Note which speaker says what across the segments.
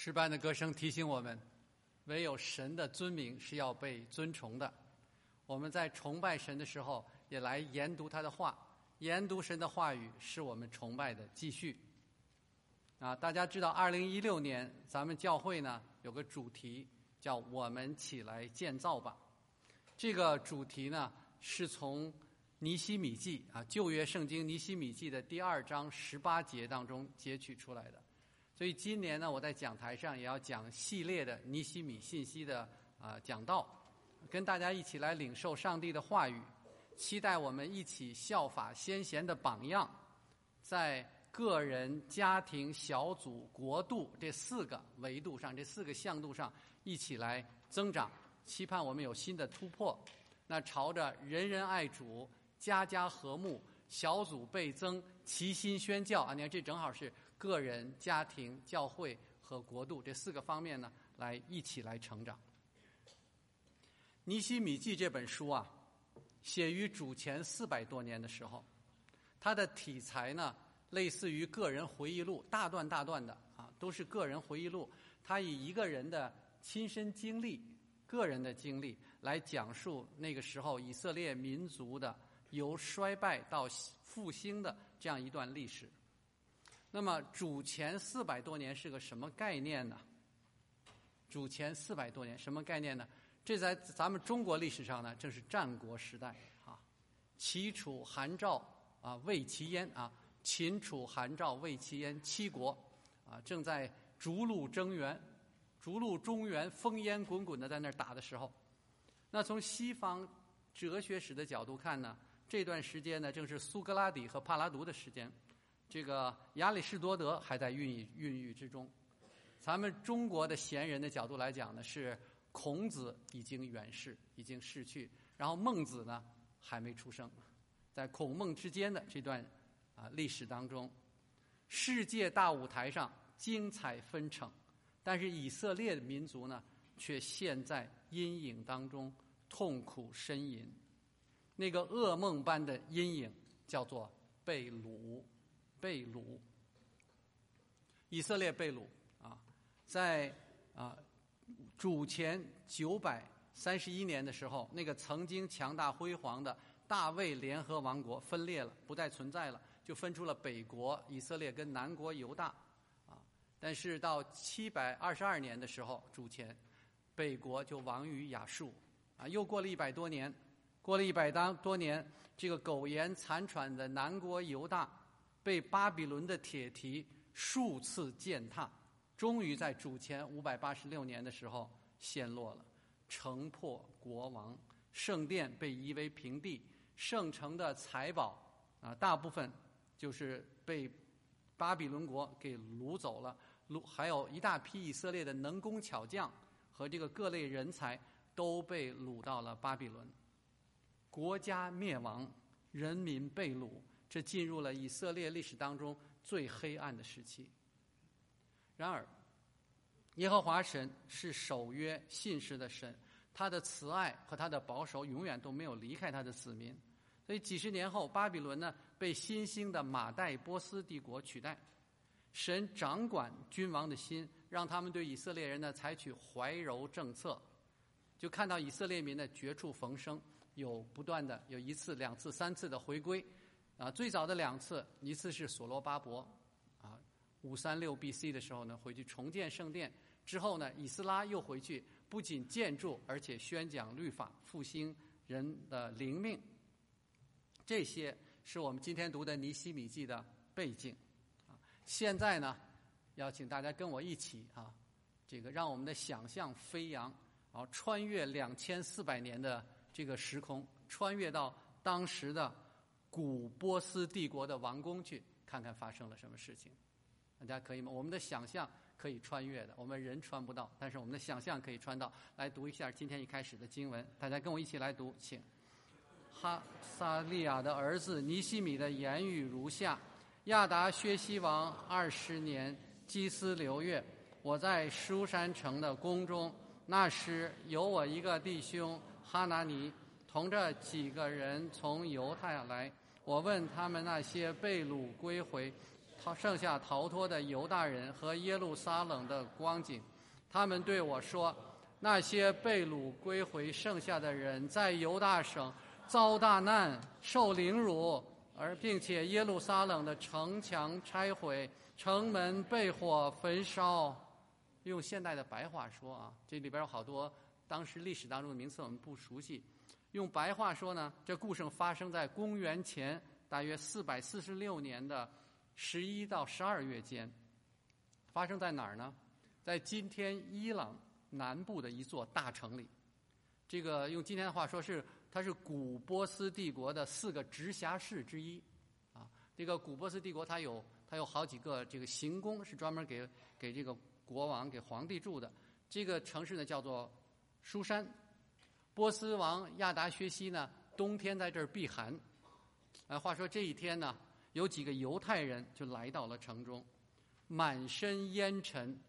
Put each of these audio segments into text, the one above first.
Speaker 1: 诗班的歌声提醒我们，唯有神的尊名是要被尊崇的。我们在崇拜神的时候，也来研读他的话，研读神的话语是我们崇拜的继续。大家知道2016年咱们教会呢有个主题叫我们起来建造吧。这个主题呢是从尼希米记旧约圣经尼希米记的第2章18节当中截取出来的。所以今年呢，我在讲台上也要讲系列的尼希米信息的讲道，跟大家一起来领受上帝的话语，期待我们一起效法先贤的榜样，在个人、家庭、小组、国度这4个维度上，这4个向度上一起来增长，期盼我们有新的突破。那朝着人人爱主、家家和睦、小组倍增、齐心宣教你看这正好是个人、家庭、教会和国度这4个方面呢，一起来成长。尼希米记这本书写于主前400多年的时候，它的题材呢类似于个人回忆录，大段大段的都是个人回忆录。他以一个人的亲身经历、个人的经历来讲述那个时候以色列民族的由衰败到复兴的这样一段历史。那么主前400多年是个什么概念呢？主前400多年什么概念呢？这在咱们中国历史上呢，正是战国时代齐楚韩赵魏齐燕秦楚韩赵魏齐燕7国正在逐鹿中原烽烟滚滚的在那儿打的时候，那从西方哲学史的角度看呢，这段时间呢正是苏格拉底和帕拉读的时间，这个亚里士多德还在孕育之中。咱们中国的贤人的角度来讲呢，是孔子已经远逝，已经逝去，然后孟子呢还没出生。在孔孟之间的这段历史当中，世界大舞台上精彩纷呈，但是以色列的民族呢却陷在阴影当中痛苦呻吟。那个噩梦般的阴影叫做被掳。以色列被掳在主前931年的时候，那个曾经强大辉煌的大卫联合王国分裂了，不再存在了，就分出了北国以色列跟南国犹大但是到722年的时候，主前北国就亡于亚述又过了100多年，这个苟延残喘的南国犹大被巴比伦的铁蹄数次践踏，终于在主前586年的时候陷落了，城破国亡，圣殿被夷为平地，圣城的财宝大部分就是被巴比伦国给掳走了，还有一大批以色列的能工巧匠和这个各类人才都被掳到了巴比伦，国家灭亡，人民被掳，这进入了以色列历史当中最黑暗的时期。然而耶和华神是守约信实的神，他的慈爱和他的保守永远都没有离开他的子民。所以几十年后，巴比伦呢被新兴的马代波斯帝国取代，神掌管君王的心，让他们对以色列人呢采取怀柔政策，就看到以色列民的绝处逢生，有不断的有1次、2次、3次的回归最早的2次，一次是所罗巴伯536 BC 的时候呢回去重建圣殿，之后呢以斯拉又回去，不仅建筑而且宣讲律法，复兴人的灵命。这些是我们今天读的尼希米记的背景现在呢要请大家跟我一起这个让我们的想象飞扬穿越2400年的这个时空，穿越到当时的古波斯帝国的王宫去，看看发生了什么事情。大家可以吗？我们的想象可以穿越的，我们人穿不到，但是我们的想象可以穿到。来读一下今天一开始的经文，大家跟我一起来读，请。哈撒利亚的儿子尼希米的言语如下：亚达薛西王20年基斯流月，我在书珊城的宫中，那时有我一个弟兄哈拿尼同着几个人从犹太来，我问他们那些被掳归回剩下逃脱的犹大人和耶路撒冷的光景。他们对我说，那些被掳归回剩下的人在犹大省遭大难，受凌辱，并且耶路撒冷的城墙拆毁，城门被火焚烧。用现代的白话说啊，这里边有好多当时历史当中的名词我们不熟悉。用白话说呢，这故事发生在公元前大约446年的11到12月间。发生在哪儿呢？在今天伊朗南部的一座大城里。这个用今天的话说它是古波斯帝国的4个直辖市之一啊。这个古波斯帝国它有好几个这个行宫，是专门给这个国王给皇帝住的。这个城市呢叫做书珊。波斯王亚达薛西呢冬天在这儿避寒。话说这一天呢，有几个犹太人就来到了城中，满身烟尘，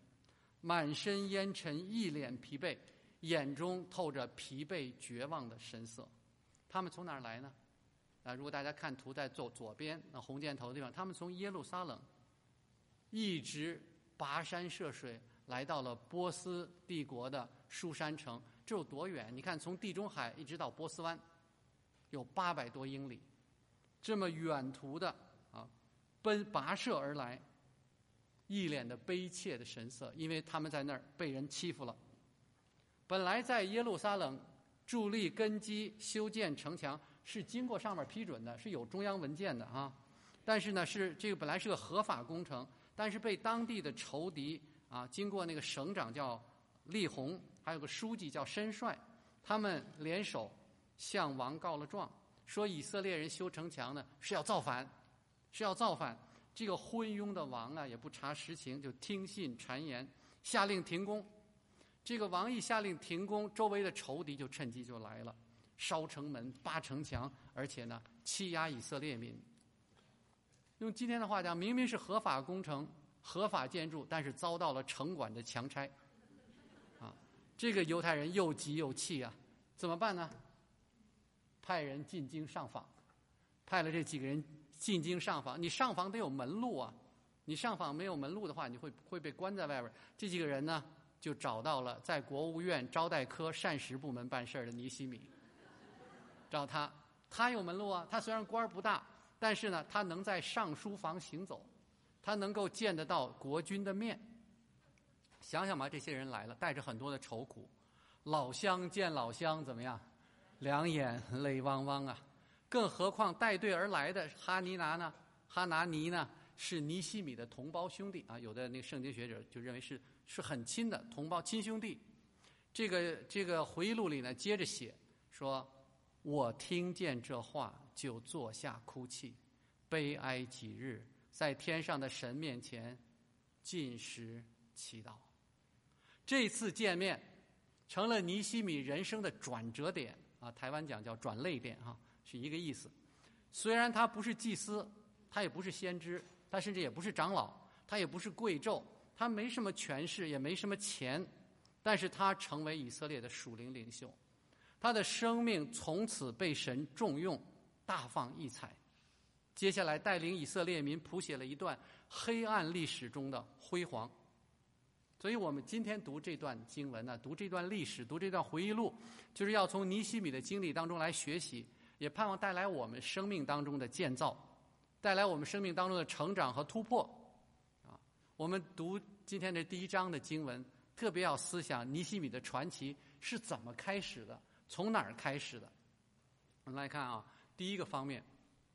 Speaker 1: 一脸疲惫，眼中透着疲惫绝望的神色。他们从哪儿来呢？如果大家看图在左边那红箭头的地方，他们从耶路撒冷一直跋山涉水来到了波斯帝国的书珊城。这有多远？你看，从地中海一直到波斯湾，有800多英里，这么远途的跋涉而来，一脸的悲切的神色，因为他们在那儿被人欺负了。本来在耶路撒冷筑立根基、修建城墙是经过上面批准的，是有中央文件的啊。但是呢，这个本来是个合法工程，但是被当地的仇敌经过那个省长叫利宏，还有个书记叫申帅，他们联手向王告了状，说以色列人修城墙呢是要造反。这个昏庸的王也不查实情，就听信谗言，下令停工。这个王一下令停工，周围的仇敌就趁机就来了，烧城门、扒城墙，而且呢欺压以色列民。用今天的话讲，明明是合法工程、合法建筑，但是遭到了城管的强拆。这个犹太人又急又气怎么办呢？派人进京上访，派了这几个人进京上访。你上访得有门路你上访没有门路的话，你会被关在外边。这几个人呢，就找到了在国务院招待科膳食部门办事的尼西米，找他有门路他虽然官不大，但是呢，他能在上书房行走，他能够见得到国君的面。想想吧，这些人来了，带着很多的愁苦，老乡见老乡怎么样？两眼泪汪汪更何况带队而来的哈拿尼呢，是尼西米的同胞兄弟有的那个圣经学者就认为是很亲的同胞亲兄弟。这个回忆录里呢，接着写说，我听见这话就坐下哭泣，悲哀几日，在天上的神面前禁食祈祷。这次见面成了尼西米人生的转折点台湾讲叫转泪点是一个意思。虽然他不是祭司，他也不是先知，他甚至也不是长老，他也不是贵胄，他没什么权势，也没什么钱，但是他成为以色列的属灵领袖，他的生命从此被神重用，大放异彩。接下来带领以色列民谱写了一段黑暗历史中的辉煌。所以我们今天读这段经文读这段历史，读这段回忆录，就是要从尼西米的经历当中来学习，也盼望带来我们生命当中的建造，带来我们生命当中的成长和突破我们读今天这第1章的经文，特别要思想尼西米的传奇是怎么开始的，从哪儿开始的。我们来看第一个方面，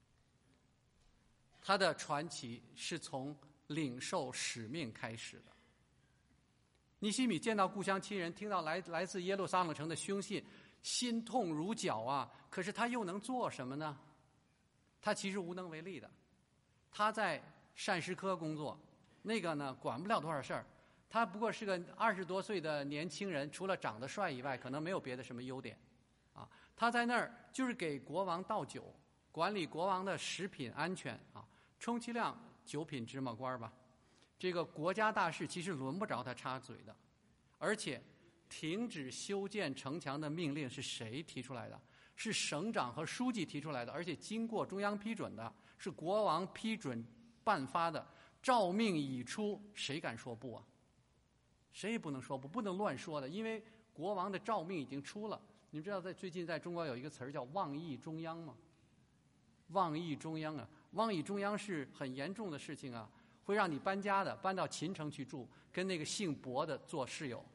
Speaker 1: 他的传奇是从领受使命开始的。尼西米见到故乡亲人，听到来自耶路撒冷城的凶信，心痛如绞可是他又能做什么呢？他其实无能为力的。他在膳食科工作，那个呢管不了多少事儿。他不过是个20多岁的年轻人，除了长得帅以外，可能没有别的什么优点他在那儿就是给国王倒酒，管理国王的食品安全充其量9品芝麻官吧。这个国家大事其实轮不着他插嘴的。而且停止修建城墙的命令是谁提出来的？是省长和书记提出来的，而且经过中央批准的，是国王批准颁发的。 诏命已出，谁敢说不啊？谁也不能说不，不能乱说的，因为国王的诏命已经出了。你们知道最近在中国有一个词儿叫妄议中央吗？妄议中央啊，妄议中央是很严重的事情啊，会让你搬家的，搬到秦城去住，跟那个姓薄的做室友。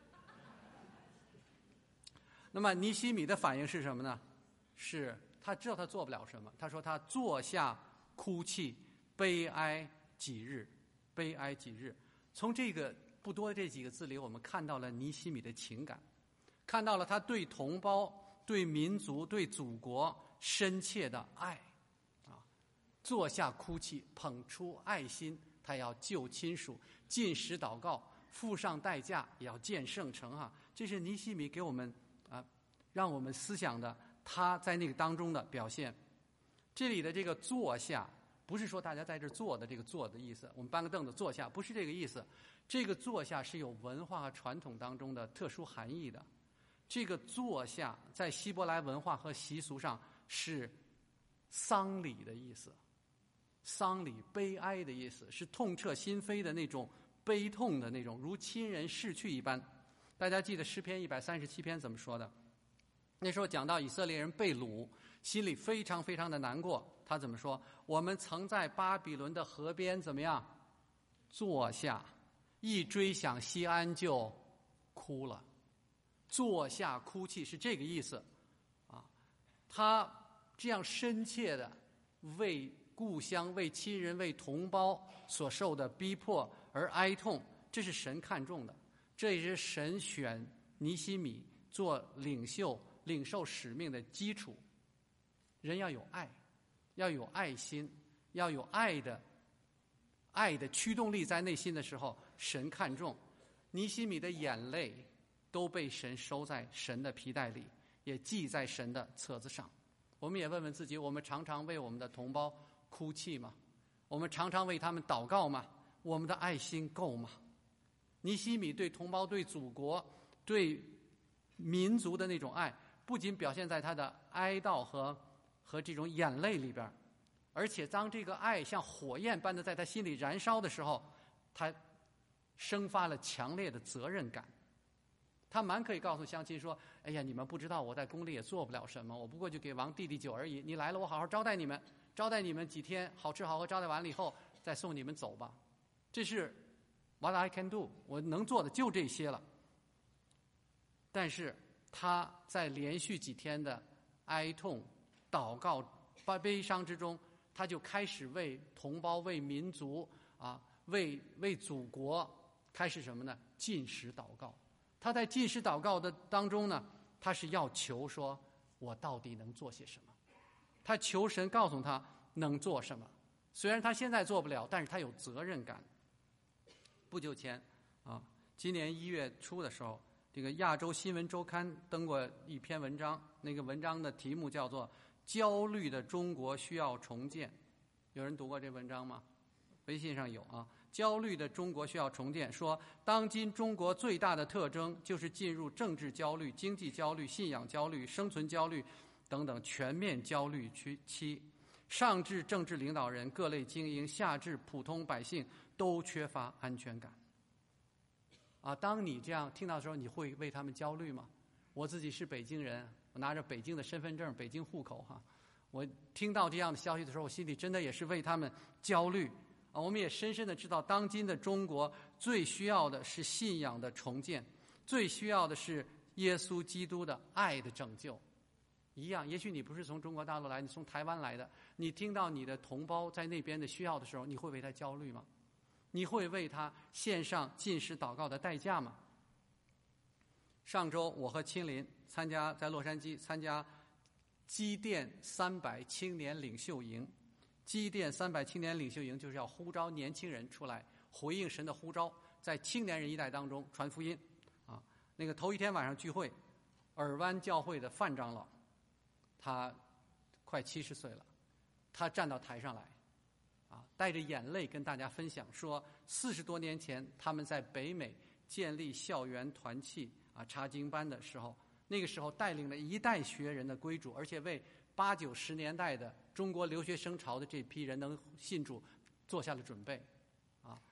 Speaker 1: 那么尼希米的反应是什么呢？是他知道他做不了什么，他说他坐下哭泣，悲哀几日，悲哀几日。从这个不多的这几个字里，我们看到了尼希米的情感，看到了他对同胞、对民族、对祖国深切的爱啊！坐下哭泣，捧出爱心，他要救亲属，进食祷告，付上代价，也要建圣城啊！这是尼希米给我们让我们思想的他在那个当中的表现。这里的这个坐下，不是说大家在这坐的这个坐的意思，我们搬个凳子坐下，不是这个意思。这个坐下是有文化和传统当中的特殊含义的。这个坐下在希伯来文化和习俗上是丧礼的意思，丧礼悲哀的意思，是痛彻心扉的那种悲痛的那种，如亲人逝去一般。大家记得诗篇137篇怎么说的？那时候讲到以色列人被掳，心里非常非常的难过。他怎么说？我们曾在巴比伦的河边怎么样坐下，一追想西安就哭了。坐下哭泣是这个意思啊。他这样深切的为故乡、为亲人、为同胞所受的逼迫而哀痛，这是神看重的，这也是神选尼希米做领袖、领受使命的基础。人要有爱，要有爱心，要有爱的驱动力在内心的时候，神看重。尼希米的眼泪都被神收在神的皮带里，也记在神的册子上。我们也问问自己，我们常常为我们的同胞哭泣吗？我们常常为他们祷告吗？我们的爱心够吗？尼希米对同胞、对祖国、对民族的那种爱，不仅表现在他的哀悼和这种眼泪里边，而且当这个爱像火焰般的在他心里燃烧的时候，他生发了强烈的责任感。他蛮可以告诉乡亲说：“哎呀，你们不知道我在宫里也做不了什么，我不过就给王弟弟酒而已。你来了，我好好招待你们几天，好吃好喝招待完了以后，再送你们走吧。这是 what I can do， 我能做的就这些了。”但是他在连续几天的哀痛、祷告、悲伤之中，他就开始为同胞、为民族为祖国开始什么呢？禁食祷告。他在禁食祷告的当中呢，他是要求说，我到底能做些什么？他求神告诉他能做什么。虽然他现在做不了，但是他有责任感。不久前今年1月初的时候，这个亚洲新闻周刊登过一篇文章，那个文章的题目叫做《焦虑的中国需要重建》。有人读过这文章吗？微信上有啊。焦虑的中国需要重建，说当今中国最大的特征就是进入政治焦虑、经济焦虑、信仰焦虑、生存焦虑等等全面焦虑期。上至政治领导人、各类精英，下至普通百姓，都缺乏安全感。当你这样听到的时候，你会为他们焦虑吗？我自己是北京人，我拿着北京的身份证、北京户口我听到这样的消息的时候，我心里真的也是为他们焦虑。我们也深深的知道，当今的中国最需要的是信仰的重建，最需要的是耶稣基督的爱的拯救。一样，也许你不是从中国大陆来，你从台湾来的，你听到你的同胞在那边的需要的时候，你会为他焦虑吗？你会为他献上禁食祷告的代价吗？上周我和亲临在洛杉矶参加基甸300青年领袖营。基甸300青年领袖营就是要呼召年轻人出来回应神的呼召，在青年人一代当中传福音那个头一天晚上聚会，尔湾教会的范长老，他快70岁了，他站到台上来带着眼泪跟大家分享说，40多年前他们在北美建立校园团契查经班的时候，那个时候带领了一代学人的归主，而且为80、90年代的中国留学生潮的这批人能信主做下了准备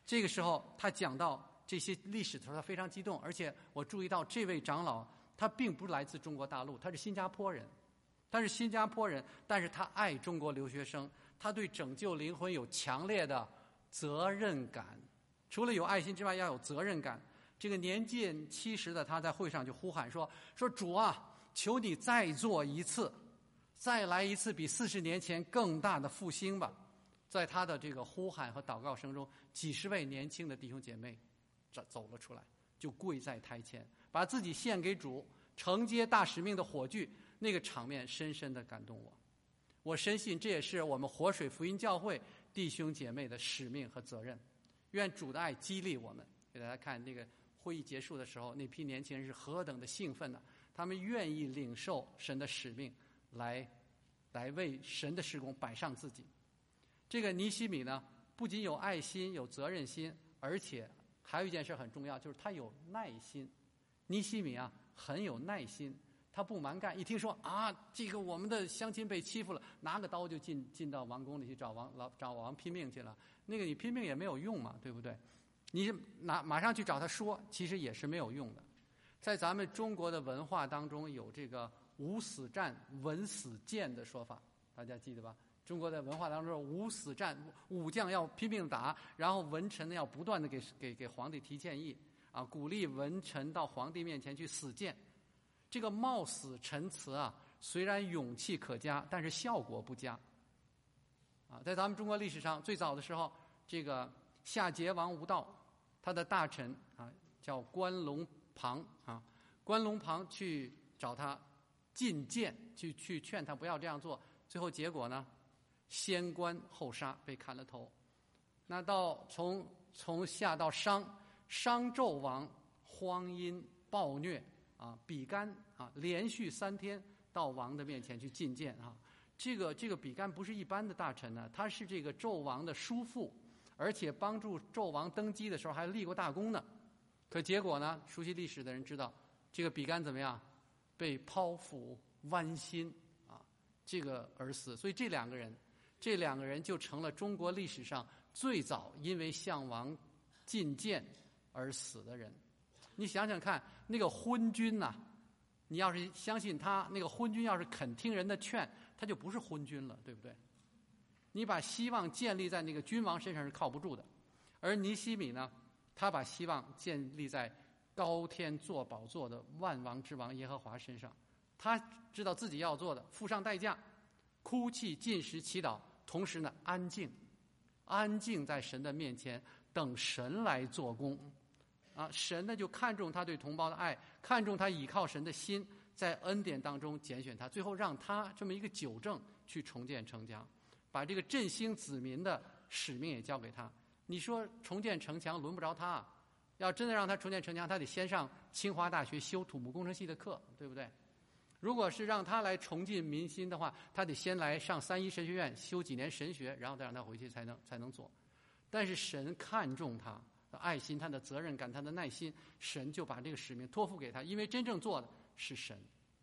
Speaker 1: 这个时候他讲到这些历史的时候，他非常激动，而且我注意到这位长老他并不来自中国大陆，他是新加坡人。但是他爱中国留学生，他对拯救灵魂有强烈的责任感。除了有爱心之外，要有责任感。这个年近70的他在会上就呼喊说主啊，求你再做一次，再来一次比40年前更大的复兴吧。在他的这个呼喊和祷告声中，几十位年轻的弟兄姐妹走了出来，就跪在台前，把自己献给主，承接大使命的火炬。那个场面深深地感动我。我深信这也是我们活水福音教会弟兄姐妹的使命和责任。愿主的爱激励我们。给大家看那个会议结束的时候，那批年轻人是何等的兴奋呢？他们愿意领受神的使命，来为神的事工摆上自己。这个尼西米呢，不仅有爱心有责任心，而且还有一件事很重要，就是他有耐心。尼西米啊很有耐心，他不蛮干。一听说这个我们的乡亲被欺负了，拿个刀就进到王宫里去找王拼命去了。那个你拼命也没有用嘛，对不对？你马上去找他说，其实也是没有用的。在咱们中国的文化当中，有这个无死战文死谏的说法，大家记得吧？中国的文化当中，无死战，武将要拼命打，然后文臣呢要不断的给皇帝提建议啊，鼓励文臣到皇帝面前去死谏。这个冒死陈词啊，虽然勇气可嘉，但是效果不佳。在咱们中国历史上，最早的时候，这个夏桀王无道，他的大臣叫关龙庞关龙庞去找他进谏，去劝他不要这样做。最后结果呢，先关后杀，被砍了头。那从夏到商纣王荒淫暴虐比干连续3天到王的面前去进谏这个比干不是一般的大臣呢，他是这个纣王的叔父，而且帮助纣王登基的时候还立过大功呢。可结果呢，熟悉历史的人知道，这个比干怎么样？被剖腹剜心这个而死。所以这两个人就成了中国历史上最早因为向王进谏而死的人。你想想看，那个昏君你要是相信他，那个昏君要是肯听人的劝，他就不是昏君了，对不对？你把希望建立在那个君王身上是靠不住的。而尼西米呢，他把希望建立在高天坐宝座的万王之王耶和华身上。他知道自己要做的，付上代价，哭泣进食祈祷，同时呢安静在神的面前，等神来做工神呢就看重他对同胞的爱，看重他倚靠神的心，在恩典当中拣选他，最后让他这么一个久正去重建城墙，把这个振兴子民的使命也交给他。你说重建城墙轮不着他要真的让他重建城墙，他得先上清华大学修土木工程系的课，对不对？如果是让他来重进民心的话，他得先来上3一神学院修几年神学，然后再让他回去才能做。但是神看重他的爱心，他的责任感，他的耐心，神就把这个使命托付给他，因为真正做的是神。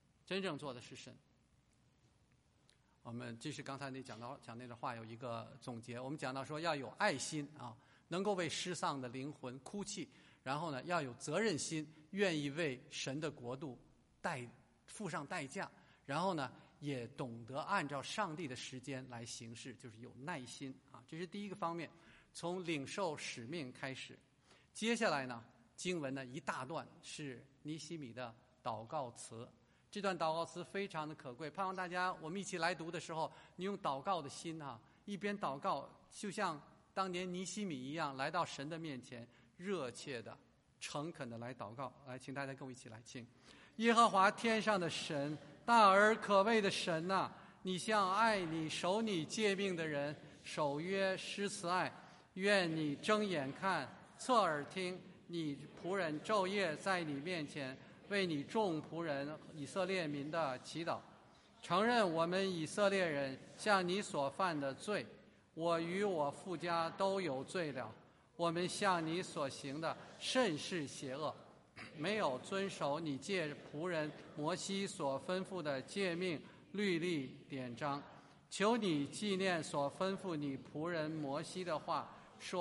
Speaker 1: 我们这是刚才讲那段话有一个总结，我们讲到说要有爱心能够为失丧的灵魂哭泣，然后呢要有责任心，愿意为神的国度付上代价，然后呢也懂得按照上帝的时间来行事，就是有耐心这是第一个方面，从领受使命开始。接下来呢，经文呢一大段是尼西米的祷告词，这段祷告词非常的可贵，盼望大家我们一起来读的时候，你用祷告的心一边祷告，就像当年尼西米一样，来到神的面前，热切的诚恳的来祷告。来，请大家跟我一起来请。耶和华天上的神，大而可畏的神你向爱你守你诫命的人守约施慈爱，愿你睁眼看侧耳听，你仆人昼夜在你面前为你众仆人以色列民的祈祷，承认我们以色列人向你所犯的罪，我与我父家都有罪了，我们向你所行的甚是邪恶，没有遵守你借仆人摩西所吩咐的诫命律例典章。求你纪念所吩咐你仆人摩西的话，说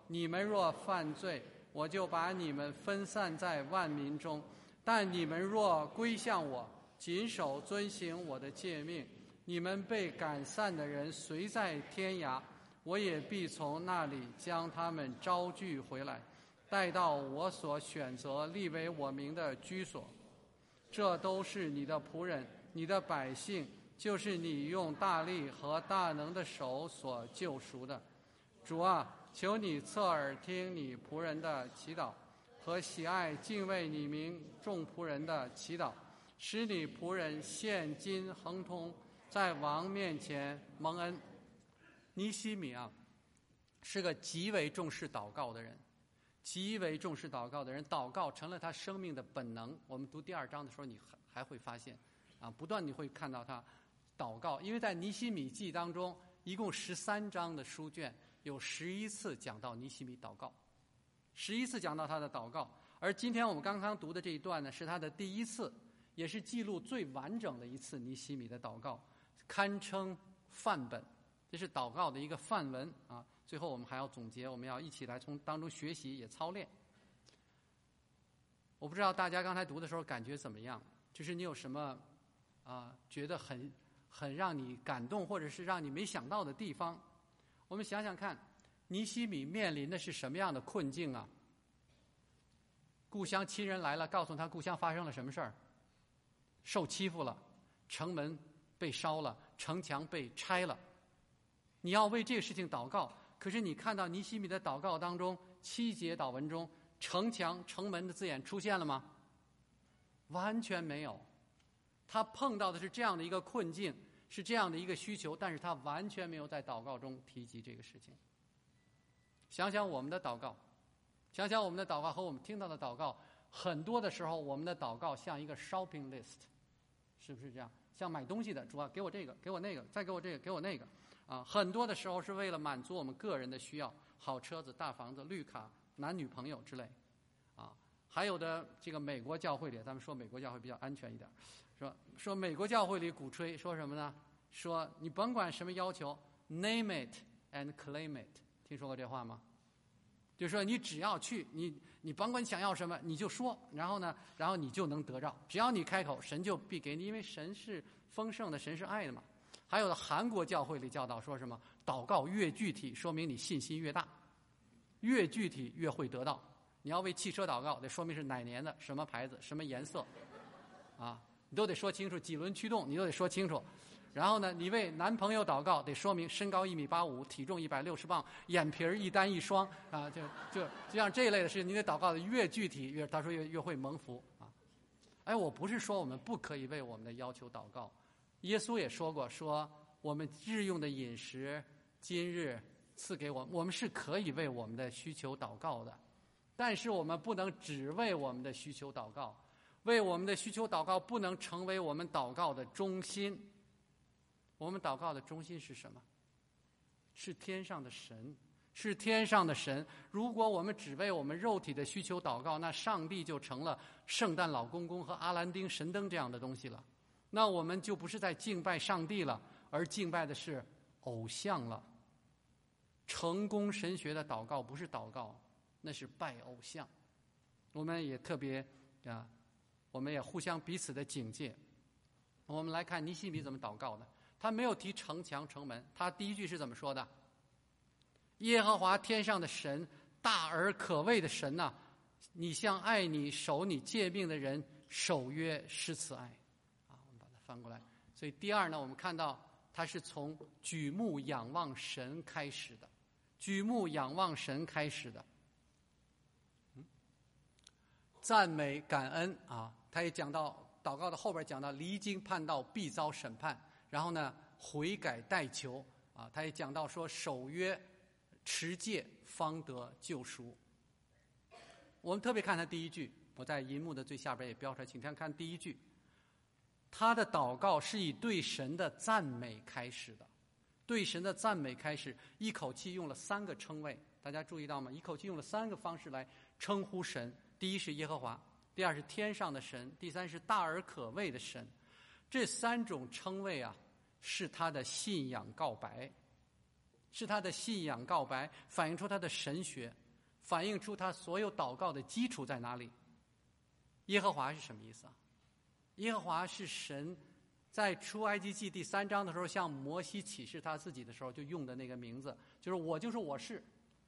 Speaker 1: 你们若犯罪，我就把你们分散在万民中；但你们若归向我，谨守遵行我的诫命，你们被赶散的人虽在天涯，我也必从那里将他们招聚回来，带到我所选择立为我名的居所。这都是你的仆人，你的百姓，就是你用大力和大能的手所救赎的。主啊，求你侧耳听你仆人的祈祷，和喜爱敬畏你名众仆人的祈祷，使你仆人现今亨通，在王面前蒙恩。尼希米啊，是个极为重视祷告的人，极为重视祷告的人，祷告成了他生命的本能。我们读第2章的时候，你还会发现啊，不断你会看到他祷告，因为在尼希米记当中，一共13章的书卷，有11次讲到尼希米祷告，11次讲到他的祷告。而今天我们刚刚读的这一段呢，是他的第1次，也是记录最完整的一次尼希米的祷告，堪称范本。这是祷告的一个范文啊。最后我们还要总结，我们要一起来从当中学习，也操练。我不知道大家刚才读的时候感觉怎么样，就是你有什么觉得很让你感动，或者是让你没想到的地方。我们想想看，尼希米面临的是什么样的困境啊？故乡亲人来了，告诉他故乡发生了什么事儿，受欺负了，城门被烧了，城墙被拆了。你要为这个事情祷告，可是你看到尼希米的祷告当中7节祷文中，城墙、城门的字眼出现了吗？完全没有。他碰到的是这样的一个困境，是这样的一个需求，但是他完全没有在祷告中提及这个事情。想想我们的祷告，想想我们的祷告和我们听到的祷告，很多的时候我们的祷告像一个 shopping list， 是不是这样？像买东西的，主啊，给我这个，给我那个，再给我这个，给我那个啊。很多的时候是为了满足我们个人的需要，好车子、大房子、绿卡、男女朋友之类啊。还有的这个美国教会里，咱们说美国教会比较安全一点，说美国教会里鼓吹说什么呢？说你甭管什么要求 ，name it and claim it。听说过这话吗？就是说你只要去，你甭管你想要什么，你就说，然后你就能得着。只要你开口，神就必给你，因为神是丰盛的，神是爱的嘛。还有的韩国教会里教导说什么？祷告越具体，说明你信心越大，越具体越会得到。你要为汽车祷告，得说明是哪年的，什么牌子，什么颜色，啊，你都得说清楚，几轮驱动你都得说清楚。然后呢，你为男朋友祷告，得说明身高1.85米，体重160磅，眼皮一单一双啊，就像这一类的事，你得祷告的越具体，他说越会蒙福啊。哎，我不是说我们不可以为我们的要求祷告，耶稣也说过，说我们日用的饮食今日赐给我们，我们是可以为我们的需求祷告的，但是我们不能只为我们的需求祷告，为我们的需求祷告不能成为我们祷告的中心。我们祷告的中心是什么？是天上的神，是天上的神。如果我们只为我们肉体的需求祷告，那上帝就成了圣诞老公公和阿兰丁神灯这样的东西了。那我们就不是在敬拜上帝了，而敬拜的是偶像了。成功神学的祷告不是祷告，那是拜偶像。我们也特别我们也互相彼此的警戒。我们来看尼希米怎么祷告的。他没有提城墙城门，他第一句是怎么说的？耶和华天上的神，大而可畏的神啊，你向爱你守你诫命的人守约施慈爱。啊，我们把它翻过来。所以第二呢，我们看到他是从举目仰望神开始的，举目仰望神开始的。赞美感恩啊，他也讲到祷告的后边讲到离经叛道必遭审判。然后呢，悔改代求啊，他也讲到说守约持戒方得救赎。我们特别看他第一句，我在银幕的最下边也标出来，请看第一句，他的祷告是以对神的赞美开始的，对神的赞美开始，一口气用了3个称谓，大家注意到吗？一口气用了3个方式来称呼神，第一是耶和华，第二是天上的神，第三是大而可畏的神。这3种称谓啊，是他的信仰告白， 是他的信仰告白，反映出他的神学，反映出他所有祷告的基础在哪里。耶和华是什么意思啊？耶和华是神在出埃及记第3章的时候向摩西启示他自己的时候就用的那个名字，就是我是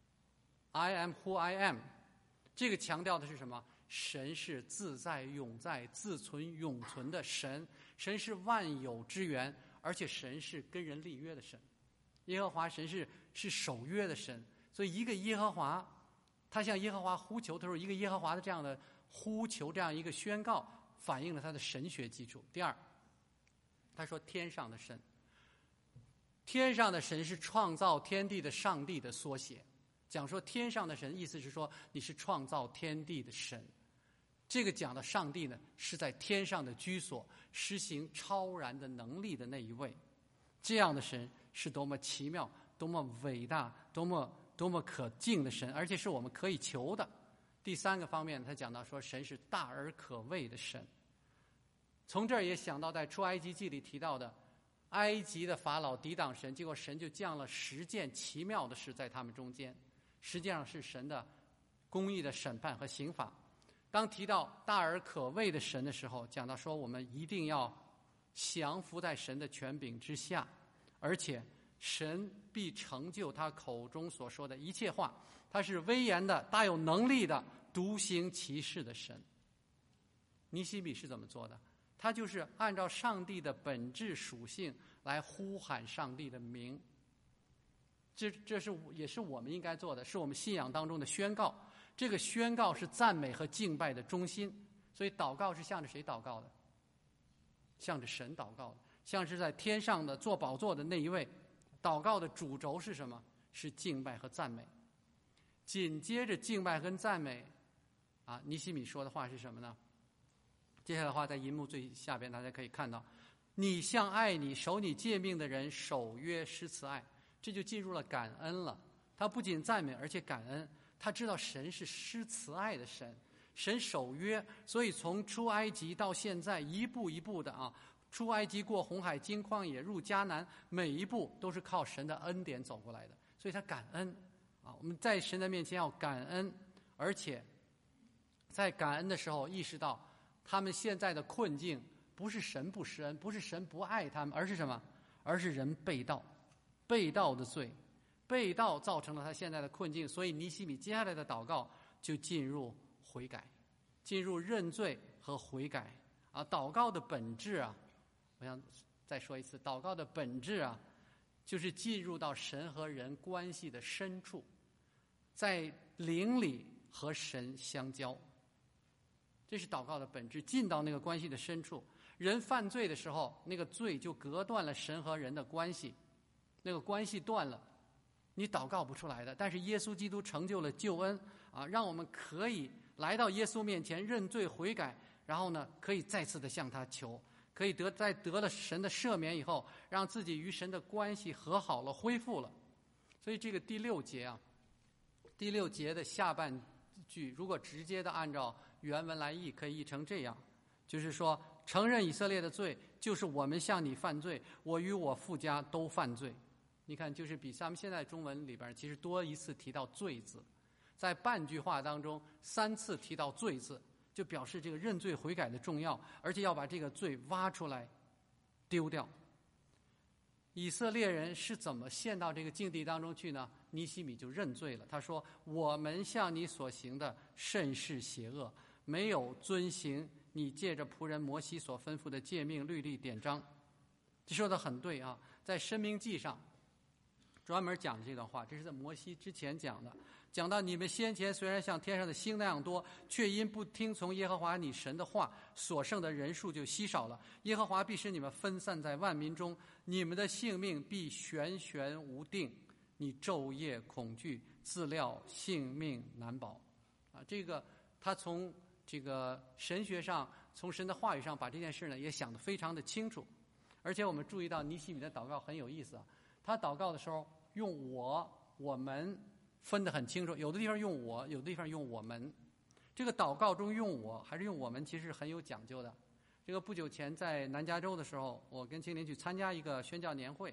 Speaker 1: I am who I am。 这个强调的是什么？神是自在永在、自存永存的神，神是万有之源，而且神是跟人立约的神。耶和华神是守约的神，所以一个耶和华，他向耶和华呼求的时候，一个耶和华的这样的呼求，这样一个宣告，反映了他的神学基础。第二，他说天上的神，天上的神是创造天地的上帝的缩写。讲说天上的神，意思是说你是创造天地的神。这个讲的上帝呢，是在天上的居所，实行超然的能力的那一位。这样的神是多么奇妙、多么伟大、多么可敬的神，而且是我们可以求的。第3个方面，他讲到说神是大而可畏的神。从这儿也想到在出埃及记里提到的，埃及的法老抵挡神，结果神就降了10件奇妙的事在他们中间，实际上是神的公义的审判和刑罚。当提到大而可畏的神的时候，讲到说我们一定要降服在神的权柄之下，而且神必成就他口中所说的一切话。他是威严的、大有能力的、独行其事的神。尼希米是怎么做的？他就是按照上帝的本质属性来呼喊上帝的名。这也是我们应该做的，是我们信仰当中的宣告。这个宣告是赞美和敬拜的中心。所以祷告是向着谁祷告的？向着神祷告的，像是在天上的坐宝座的那一位。祷告的主轴是什么？是敬拜和赞美。紧接着敬拜跟赞美尼希米说的话是什么呢？接下来的话在银幕最下边大家可以看到，你向爱你守你诫命的人守约施慈爱。这就进入了感恩了。他不仅赞美，而且感恩。他知道神是施慈爱的神，神守约，所以从出埃及到现在一步一步的出埃及过红海经旷野入迦南，每一步都是靠神的恩典走过来的。所以他感恩我们在神的面前要感恩，而且在感恩的时候意识到他们现在的困境不是神不施恩，不是神不爱他们，而是什么？而是人背道的罪，背道造成了他现在的困境。所以尼希米接下来的祷告就进入悔改，进入认罪和悔改祷告的本质我想再说一次，祷告的本质就是进入到神和人关系的深处，在灵里和神相交。这是祷告的本质，进到那个关系的深处。人犯罪的时候，那个罪就隔断了神和人的关系，那个关系断了，你祷告不出来的。但是耶稣基督成就了救恩让我们可以来到耶稣面前认罪悔改，然后呢可以再次的向他求，可以在得了神的赦免以后，让自己与神的关系和好了，恢复了。所以这个第6节的下半句，如果直接的按照原文来译，可以译成这样，就是说承认以色列的罪，就是我们向你犯罪，我与我父家都犯罪。你看，就是比咱们现在中文里边其实多一次提到罪字，在半句话当中3次提到罪字，就表示这个认罪悔改的重要，而且要把这个罪挖出来丢掉。以色列人是怎么陷到这个境地当中去呢？尼希米就认罪了，他说我们向你所行的甚是邪恶，没有遵行你借着仆人摩西所吩咐的诫命律例典章。这说的很对在申命记上专门讲这段话，这是在摩西之前讲的，讲到你们先前虽然像天上的星那样多，却因不听从耶和华你神的话，所剩的人数就稀少了。耶和华必使你们分散在万民中，你们的性命必悬悬无定，你昼夜恐惧，自料性命难保。这个他从这个神学上，从神的话语上把这件事呢也想得非常的清楚。而且我们注意到尼希米的祷告很有意思他祷告的时候用我们分得很清楚，有的地方用我，有的地方用我们。这个祷告中用我还是用我们其实很有讲究的。这个不久前在南加州的时候，我跟青林去参加一个宣教年会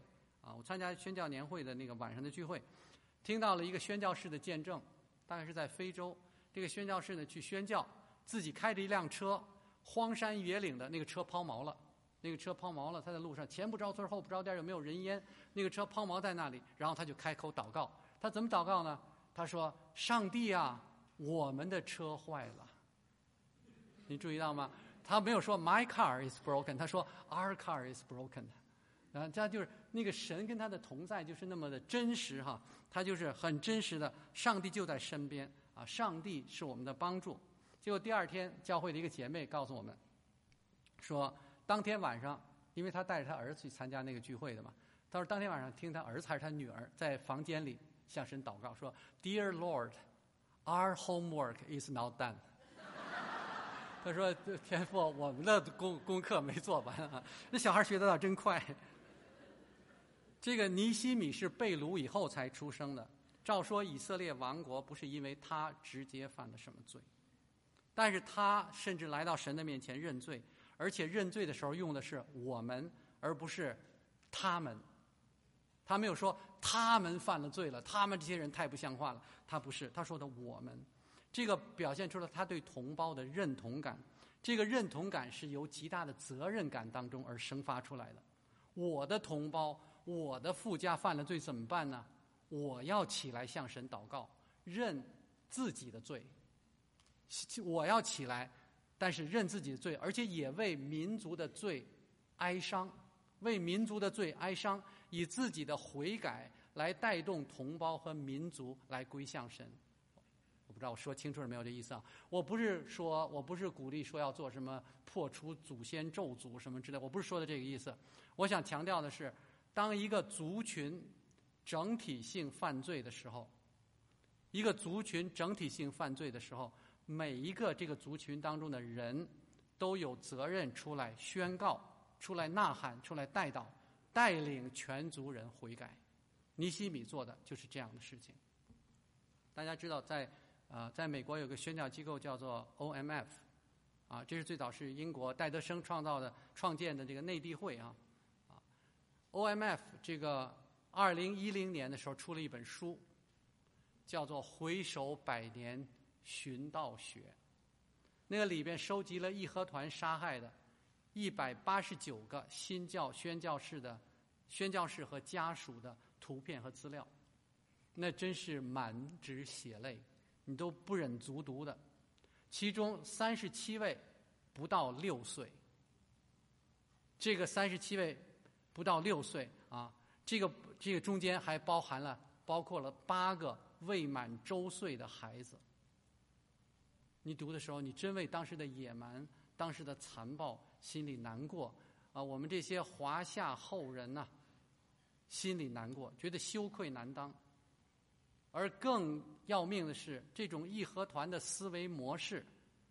Speaker 1: 我参加宣教年会的那个晚上的聚会，听到了一个宣教士的见证，大概是在非洲。这个宣教士呢去宣教，自己开着一辆车，荒山野岭的，那个车抛锚了。他在路上前不着村后不着店，又没有人烟，那个车抛锚在那里，然后他就开口祷告。他怎么祷告呢？他说：上帝啊，我们的车坏了。你注意到吗？他没有说 My car is broken， 他说 Our car is broken。这就是那个神跟他的同在，就是那么的真实哈，他就是很真实的，上帝就在身边啊，上帝是我们的帮助。结果第二天，教会的一个姐妹告诉我们说，当天晚上，因为她带着她儿子去参加那个聚会的嘛，她说当天晚上听她儿子还是她女儿在房间里向神祷告说 ：“Dear Lord, our homework is not done。”他说：“天父，我们的功课没做完啊！”那小孩学得倒真快。这个尼希米是被掳以后才出生的。照说以色列亡国不是因为他直接犯了什么罪，但是他甚至来到神的面前认罪，而且认罪的时候用的是我们，而不是他们。他没有说他们犯了罪了，他们这些人太不像话了，他不是，他说的我们。这个表现出了他对同胞的认同感，这个认同感是由极大的责任感当中而生发出来的。我的同胞，我的父家犯了罪怎么办呢？我要起来向神祷告，认自己的罪。我要起来，但是认自己的罪，而且也为民族的罪哀伤，为民族的罪哀伤，以自己的悔改来带动同胞和民族来归向神。我不知道我说清楚了没有这意思啊？我不是鼓励说要做什么破除祖先咒诅什么之类，我不是说的这个意思。我想强调的是，当一个族群整体性犯罪的时候，每一个这个族群当中的人都有责任出来宣告、出来呐喊、出来带导，带领全族人悔改。尼希米做的就是这样的事情。大家知道在美国有个宣教机构叫做 OMF， 这是最早是英国戴德生创建的这个内地会OMF 这个2010年的时候出了一本书，叫做《回首100年寻道学》，那个里边收集了义和团杀害的189个新教宣教士和家属的图片和资料，那真是满纸血泪，你都不忍卒读的。其中37位不到6岁，这个37位不到6岁这个中间还包括了8个未满周岁的孩子。你读的时候，你真为当时的野蛮、当时的残暴心里难过我们这些华夏后人心里难过，觉得羞愧难当。而更要命的是，这种义和团的思维模式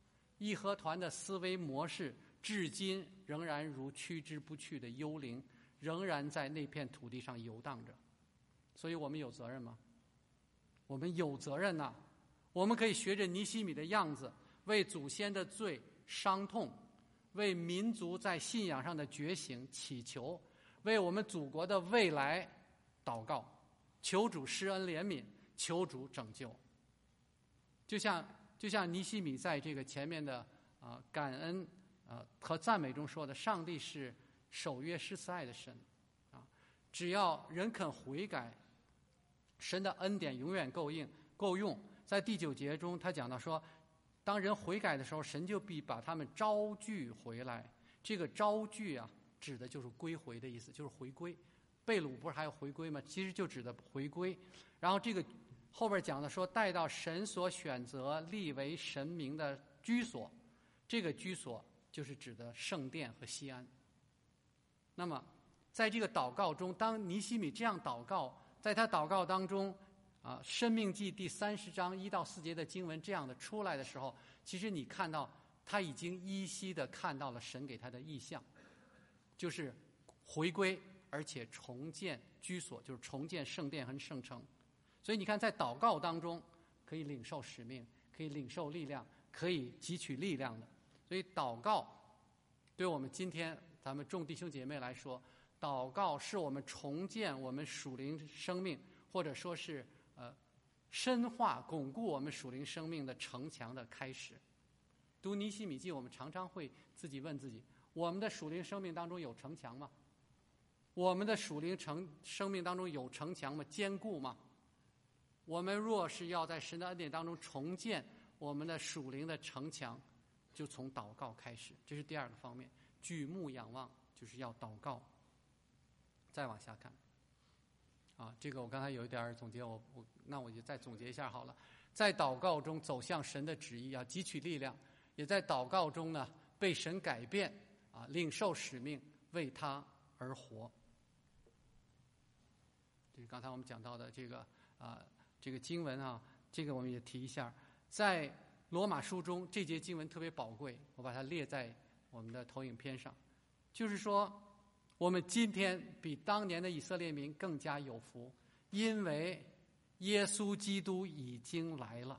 Speaker 1: 至今仍然如驱之不去的幽灵，仍然在那片土地上游荡着。所以我们有责任吗？我们有责任我们可以学着尼希米的样子，为祖先的罪伤痛，为民族在信仰上的觉醒祈求，为我们祖国的未来祷告，求主施恩怜悯，求主拯救。就像尼希米在这个前面的感恩和赞美中说的，上帝是守约施慈爱的神只要人肯悔改，神的恩典永远够用。在第9节中他讲到说，当人悔改的时候，神就必把他们招聚回来。这个招聚指的就是归回的意思，就是回归。被掳不是还有回归吗？其实就指的回归。然后这个后边讲的说，带到神所选择立为神明的居所，这个居所就是指的圣殿和西安。那么在这个祷告中，当尼希米这样祷告，在他祷告当中申命记第30章1到4节的经文这样的出来的时候，其实你看到他已经依稀的看到了神给他的意象，就是回归，而且重建居所，就是重建圣殿和圣城。所以你看，在祷告当中可以领受使命，可以领受力量，可以汲取力量的。所以祷告对我们今天咱们众弟兄姐妹来说， 祷告是我们重建我们属灵生命，或者说是深化巩固我们属灵生命的城墙的开始。读尼希米记，我们常常会自己问自己，我们的属灵生命当中有城墙吗？我们的属灵生命当中有城墙吗？坚固吗？我们若是要在神的恩典当中重建我们的属灵的城墙，就从祷告开始，这是第二个方面。举目仰望，就是要祷告。再往下看这个我刚才有一点总结，那我就再总结一下好了。在祷告中走向神的旨意，要汲取力量，也在祷告中呢被神改变领受使命，为他而活。这是刚才我们讲到的这个经文这个我们也提一下。在罗马书中这节经文特别宝贵，我把它列在我们的投影片上。就是说我们今天比当年的以色列民更加有福，因为耶稣基督已经来了。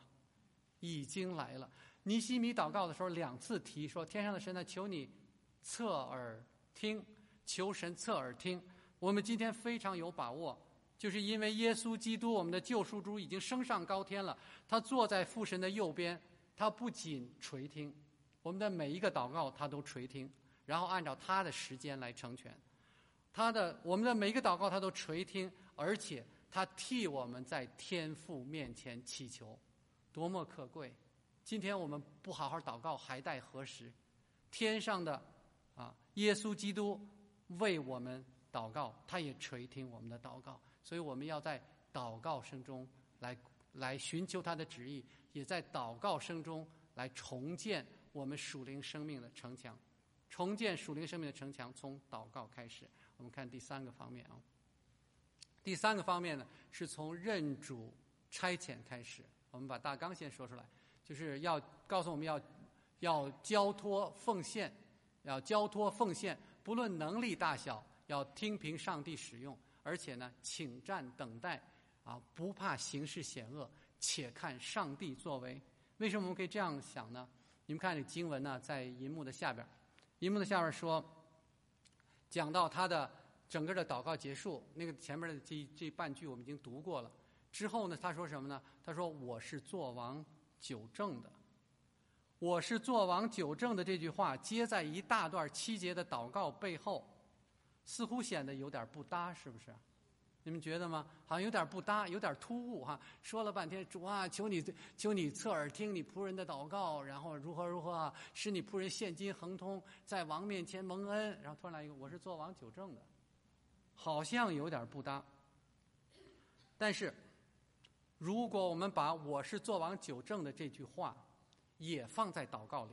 Speaker 1: 尼希米祷告的时候2次提说，天上的神呢，求你侧耳听，求神侧耳听。我们今天非常有把握，就是因为耶稣基督我们的救赎主已经升上高天了，他坐在父神的右边，他不仅垂听我们的每一个祷告，他都垂听，然后按照他的时间来成全我们的每一个祷告他都垂听，而且他替我们在天父面前祈求，多么可贵！今天我们不好好祷告，还待何时？天上的耶稣基督为我们祷告，他也垂听我们的祷告，所以我们要在祷告声中来寻求他的旨意，也在祷告声中来重建我们属灵生命的城墙。重建属灵生命的城墙从祷告开始。我们看第3个方面第3个方面呢，是从认主差遣开始。我们把大纲先说出来，就是要告诉我们要交托奉献，不论能力大小，要听凭上帝使用，而且呢，请战等待不怕形势险恶，且看上帝作为。为什么我们可以这样想呢？你们看这经文呢，在银幕的下边说，讲到他的整个的祷告结束，那个前面的这半句我们已经读过了。之后呢，他说什么呢？他说我是作王久正的。我是作王久正的这句话接在一大段7节的祷告背后，似乎显得有点不搭，是不是？你们觉得吗？好像有点不搭，有点突兀说了半天，主啊，求你侧耳听你仆人的祷告，然后如何使你仆人现今亨通，在王面前蒙恩，然后突然来一个我是作王久正的，好像有点不搭。但是如果我们把我是作王久正的这句话也放在祷告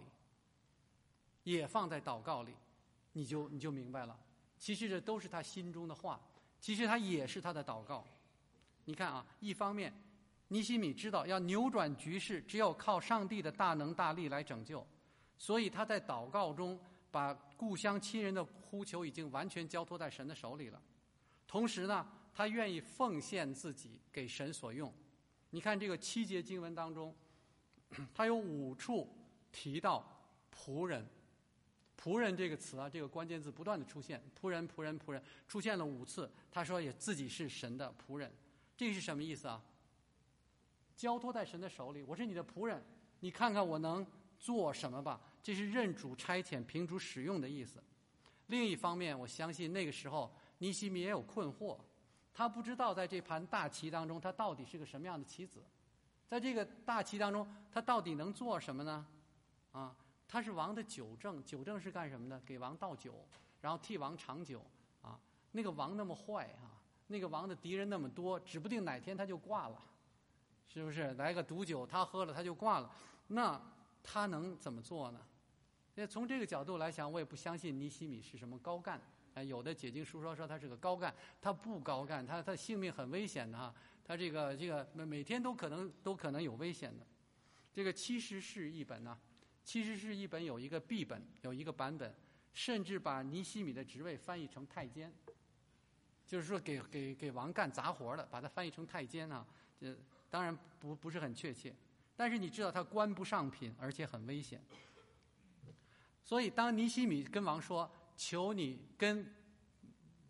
Speaker 1: 里，你就明白了，其实这都是他心中的话，其实他也是他的祷告。你看一方面尼希米知道要扭转局势，只有靠上帝的大能大力来拯救，所以他在祷告中把故乡亲人的呼求已经完全交托在神的手里了。同时呢，他愿意奉献自己给神所用。你看这个7节经文当中，他有5处提到仆人。仆人这个词这个关键字不断的出现，仆人出现了5次。他说也自己是神的仆人，这是什么意思交托在神的手里，我是你的仆人，你看看我能做什么吧。这是任主差遣凭主使用的意思。另一方面，我相信那个时候尼希米也有困惑，他不知道在这盘大棋当中他到底是个什么样的棋子，在这个大棋当中他到底能做什么呢？他是王的久正，久正是干什么的？给王倒酒，然后替王尝酒那个王那么坏那个王的敌人那么多，指不定哪天他就挂了，是不是？来个毒酒他喝了他就挂了，那他能怎么做呢？从这个角度来讲，我也不相信尼希米是什么高干。有的解经书说他是个高干，他不高干，他性命很危险的他这个每天都可能有危险的。这个七十士译本其实是一本有一个译本，有一个版本甚至把尼希米的职位翻译成太监，就是说给王干杂活的，把它翻译成太监当然不是很确切，但是你知道他官不上品，而且很危险。所以当尼希米跟王说求你跟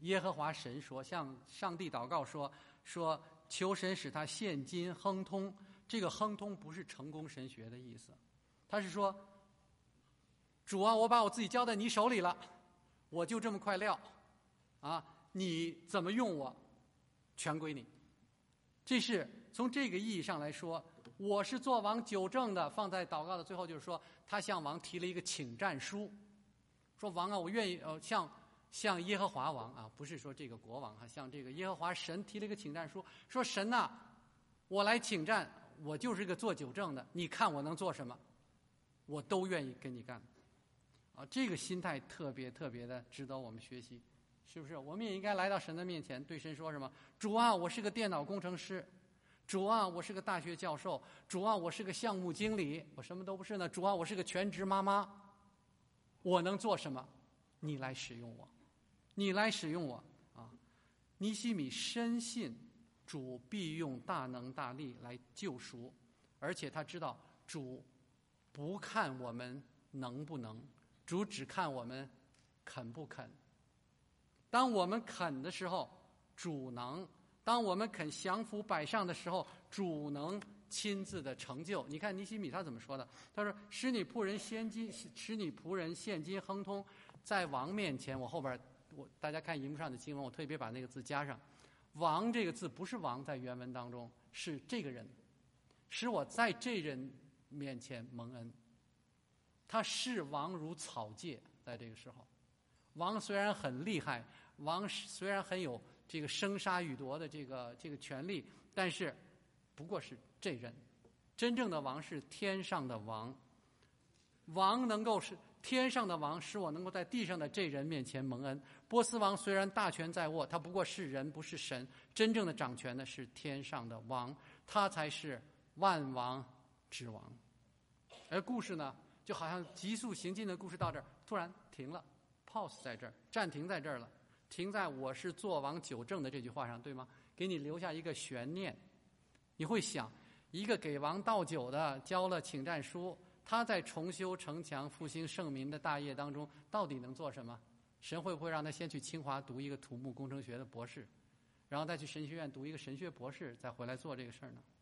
Speaker 1: 耶和华神说，向上帝祷告说求神使他现今亨通。这个亨通不是成功神学的意思，他是说，主啊，我把我自己交在你手里了，我就这么块料啊，你怎么用我，全归你。这是从这个意义上来说，我是做王纠正的。放在祷告的最后，就是说他向王提了一个请战书，说王啊，我愿意向耶和华王啊，不是说这个国王啊，向这个耶和华神提了一个请战书，说神呐，我来请战，我就是个做纠正的，你看我能做什么，我都愿意跟你干。啊，这个心态特别特别的值得我们学习，是不是？我们也应该来到神的面前，对神说什么？主啊，我是个电脑工程师，主啊，我是个大学教授，主啊，我是个项目经理，我什么都不是呢。主啊，我是个全职妈妈，我能做什么？你来使用我，你来使用我啊！尼希米深信主必用大能大力来救赎，而且他知道主不看我们能不能，主只看我们肯不肯。当我们肯的时候，主能；当我们肯降服摆上的时候，主能亲自的成就。你看尼希米他怎么说的？他说：“使你仆人现今亨通，在王面前。”我后边大家看荧幕上的经文，我特别把那个字加上。王这个字不是王，在原文当中是这个人，使我在这人面前蒙恩。他视王如草芥，在这个时候，王虽然很厉害，王虽然很有这个生杀予夺的这个权利，但是不过是这人。真正的王是天上的王，王能够是天上的王，使我能够在地上的这人面前蒙恩。波斯王虽然大权在握，他不过是人，不是神。真正的掌权的是天上的王，他才是万王之王。而故事呢，就好像急速行进的故事到这儿突然停了 ，pause 在这儿，暂停在这儿了，停在我是做王纠正的这句话上，对吗？给你留下一个悬念。你会想，一个给王倒酒的交了请战书，他在重修城墙、复兴圣民的大业当中，到底能做什么？神会不会让他先去清华读一个土木工程学的博士，然后再去神学院读一个神学博士，再回来做这个事儿呢？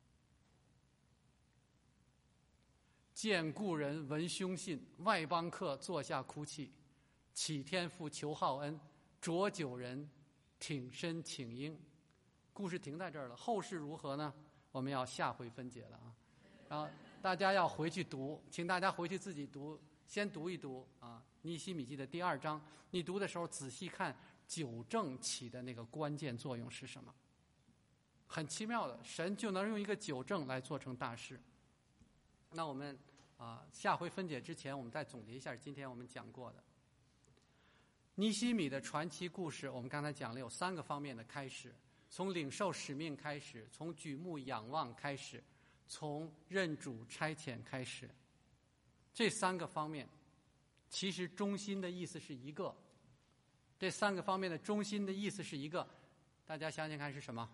Speaker 1: 见故人闻凶信，外邦客坐下哭泣，启天父求好恩，浊酒人挺身请缨。故事停在这儿了，后事如何呢？我们要下回分解了啊！然后大家要回去读，请大家回去自己读，先读一读啊，《尼希米记》的第2章。你读的时候仔细看纠正起的那个关键作用是什么？很奇妙的，神就能用一个纠正来做成大事。那我们下回分解之前，我们再总结一下今天我们讲过的尼希米的传奇故事。我们刚才讲了有3个方面的开始，从领受使命开始，从举目仰望开始，从认主差遣开始。这3个方面其实中心的意思是一个，这3个方面的中心的意思是一个，大家想想看是什么？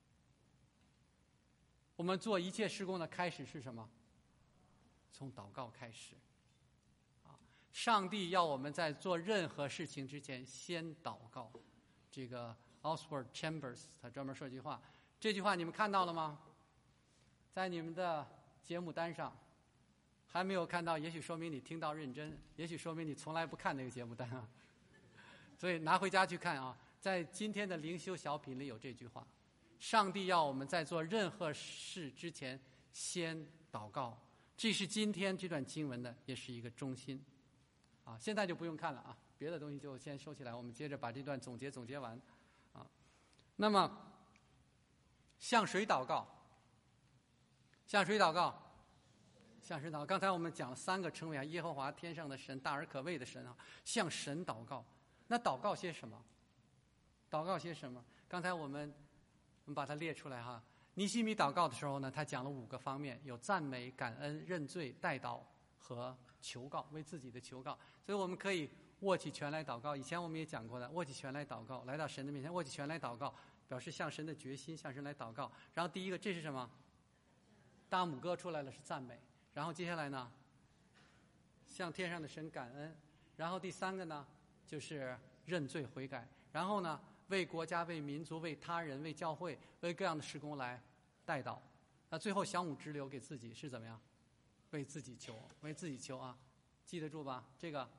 Speaker 1: 我们做一切事工的开始是什么？从祷告开始。上帝要我们在做任何事情之前先祷告。这个 Oswald Chambers 他专门说一句话，这句话你们看到了吗？在你们的节目单上还没有看到，也许说明你听到认真，也许说明你从来不看那个节目单啊。所以拿回家去看啊，在今天的灵修小品里有这句话，上帝要我们在做任何事之前先祷告。这是今天这段经文的也是一个中心啊。现在就不用看了啊，别的东西就先收起来，我们接着把这段总结完啊。那么向谁祷告？向谁祷告？向神祷告。刚才我们讲了3个称谓啊，耶和华天上的神，大而可畏的神啊，向神祷告。那祷告些什么？祷告些什么？刚才我们把它列出来哈。尼希米祷告的时候呢，他讲了5个方面，有赞美、感恩、认罪、代祷和求告，为自己的求告。所以我们可以握起拳来祷告。以前我们也讲过的，握起拳来祷告，来到神的面前，握起拳来祷告，表示向神的决心，向神来祷告。然后第一个，这是什么？大拇哥出来了，是赞美。然后接下来呢，向天上的神感恩。然后第3个呢，就是认罪悔改，然后呢，为国家、为民族、为他人、为教会、为各样的事工来代祷。那最后小拇指留给自己是怎么样？为自己求，为自己求啊，记得住吧？这个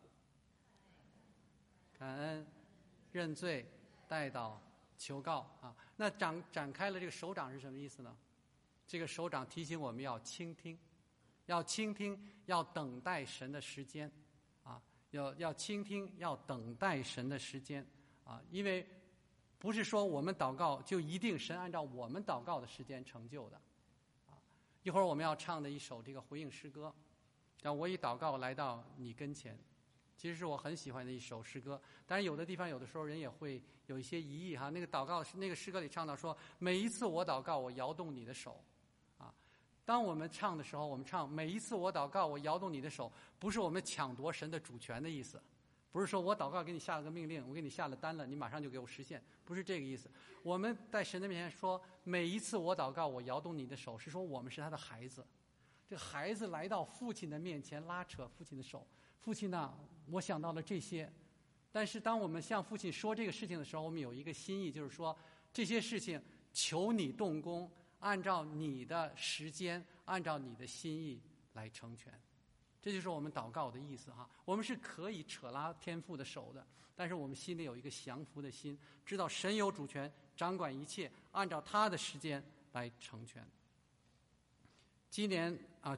Speaker 1: 感恩、认罪、代祷、求告啊。那展开了这个手掌是什么意思呢？这个手掌提醒我们要倾听，要倾听，要等待神的时间啊，要倾听，要等待神的时间啊，因为不是说我们祷告就一定神按照我们祷告的时间成就的啊。一会儿我们要唱的一首这个回应诗歌，叫我以祷告来到你跟前，其实是我很喜欢的一首诗歌。当然有的地方有的时候人也会有一些疑义哈。那个祷告那个诗歌里唱到说，每一次我祷告我摇动你的手啊。当我们唱的时候，我们唱每一次我祷告我摇动你的手，不是我们抢夺神的主权的意思，不是说我祷告给你下了个命令，我给你下了单了，你马上就给我实现，不是这个意思。我们在神的面前说每一次我祷告我摇动你的手，是说我们是他的孩子，这个孩子来到父亲的面前拉扯父亲的手，父亲呢，我想到了这些。但是当我们向父亲说这个事情的时候，我们有一个心意，就是说这些事情求你动工，按照你的时间，按照你的心意来成全。这就是我们祷告的意思哈。我们是可以扯拉天父的手的，但是我们心里有一个降服的心，知道神有主权，掌管一切，按照他的时间来成全。去年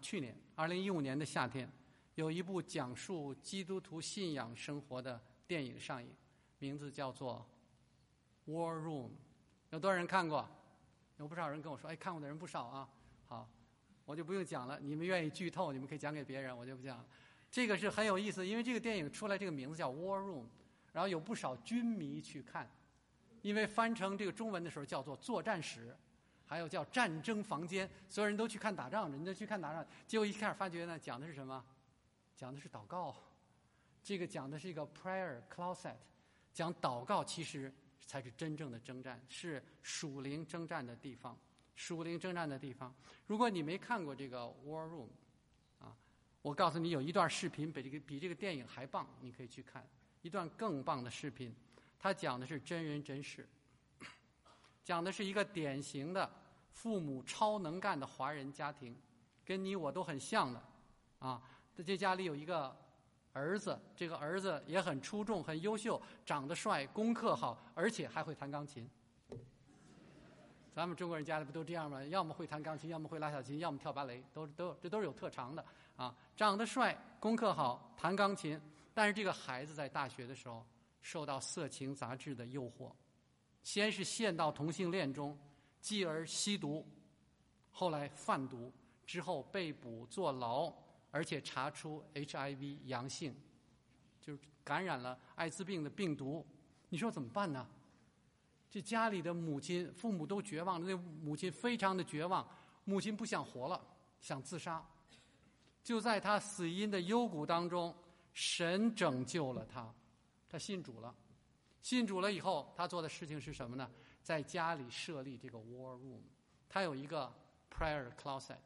Speaker 1: 2015年的夏天，有一部讲述基督徒信仰生活的电影上映，名字叫做《War Room》。有多少人看过？有不少人跟我说，看过的人不少啊。好，我就不用讲了，你们愿意剧透，你们可以讲给别人，我就不讲了。这个是很有意思，因为这个电影出来这个名字叫 War Room， 然后有不少军迷去看，因为翻成这个中文的时候叫做作战室，还有叫战争房间，所有人都去看打仗，人家去看打仗，结果一开始发觉呢，讲的是什么？讲的是祷告，这个讲的是一个 prayer closet， 讲祷告其实才是真正的征战，是属灵征战的地方。属灵征战的地方。如果你没看过这个 War Room， 啊，我告诉你有一段视频比这个电影还棒，你可以去看一段更棒的视频。它讲的是真人真事，讲的是一个典型的父母超能干的华人家庭，跟你我都很像的啊。这家里有一个儿子，这个儿子也很出众，很优秀，长得帅，功课好，而且还会弹钢琴。咱们中国人家里不都这样吗？要么会弹钢琴，要么会拉小提，要么跳芭蕾，这都是有特长的啊。长得帅，功课好，弹钢琴，但是这个孩子在大学的时候受到色情杂志的诱惑，先是陷到同性恋中，继而吸毒，后来贩毒，之后被捕坐牢，而且查出 HIV 阳性，就是感染了艾滋病的病毒。你说怎么办呢？这家里的父母都绝望了，那母亲非常的绝望，母亲不想活了，想自杀。就在他死因的幽谷当中，神拯救了他，他信主了。信主了以后，他做的事情是什么呢？在家里设立这个 War Room， 他有一个 prayer closet，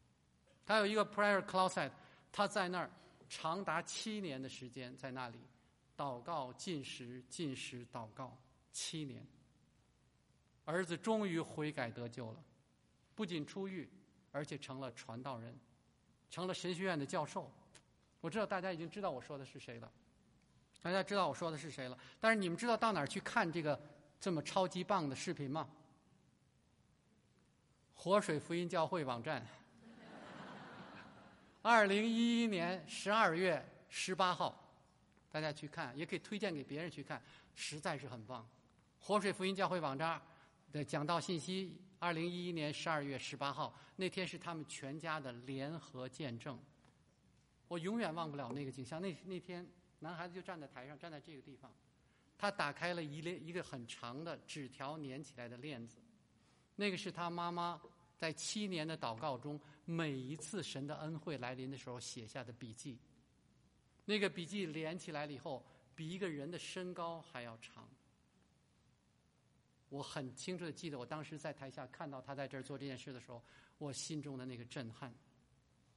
Speaker 1: 他在那儿长达7年的时间，在那里祷告禁食祷告7年。儿子终于悔改得救了，不仅出狱，而且成了传道人，成了神学院的教授。我知道大家已经知道我说的是谁了，但是你们知道到哪儿去看这个这么超级棒的视频吗？活水福音教会网站2011年12月18号，大家去看，也可以推荐给别人去看，实在是很棒。活水福音教会网站的讲道信息，2011年12月18号，那天是他们全家的联合见证。我永远忘不了那个景象。那天男孩子就站在台上，站在这个地方，他打开了一个很长的纸条粘起来的链子，那个是他妈妈在7年的祷告中，每一次神的恩惠来临的时候写下的笔记。那个笔记连起来了以后，比一个人的身高还要长。我很清楚的记得，我当时在台下看到他在这儿做这件事的时候，我心中的那个震撼。